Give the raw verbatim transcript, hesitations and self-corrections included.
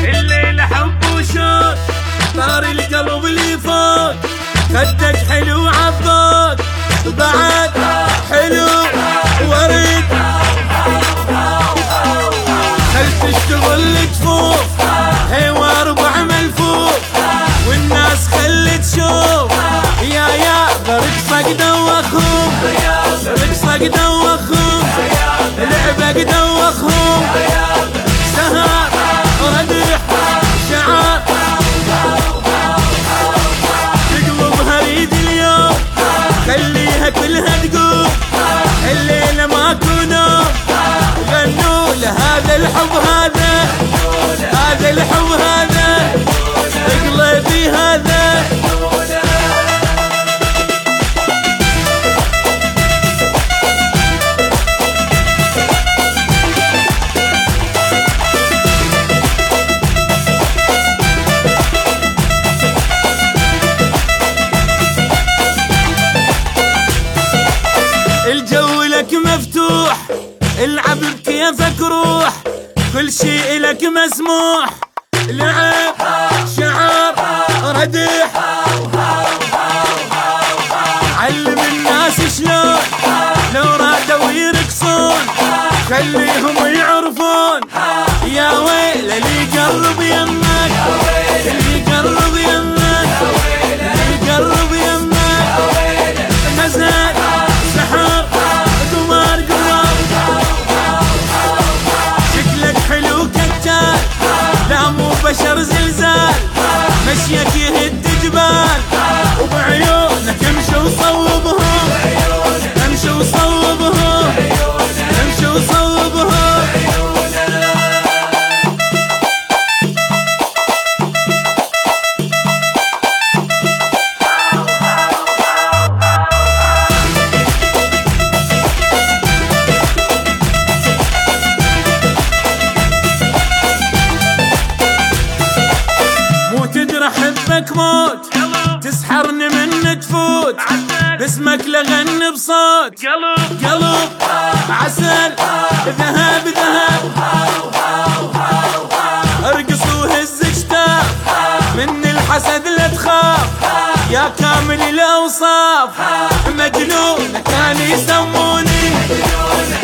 الليلة حب وشوق طار القلب اللي فوق، خدك حلو عبود بعد حلو ورد، خل تشتغل تفوق حوار بعمل فوق، والناس خل تشوف يا يا برقصك دوخهم، رقصك دوخهم، لعبك دوخهم، سهر ردح شعار تقلبها ريد اليوم، خليها كلها تقوم، الليلة ماكو نوم، غنوا لهذا الحب هذا، هذا الحب هذا، اقلبي هذا. الجو لك مفتوح، العب بكيفك روح، كل شيء لك مسموح، لعب شعر ردح، علم الناس شلون لو رادوا يرقصون، خليهم يعرفون يا ويل اللي يقرب يمك، اللي يقرب يمك، اللي يقرب يمك، نزل سحر قمر قمر، شكلك حلو كتال لا مو بشر زلزال، مشيك يهد جبال، وبعيونك امشي وصوبهم، امشي وصوبهم، امشي وصوبهم. احبك موت تسحرني من تفوت، باسمك لغني بصوت، قلب قلب عسل ذهب ذهب، ارقص وهز اجتاف من الحسد لا تخاف، يا كامل الاوصاف مجنون كان يسموني،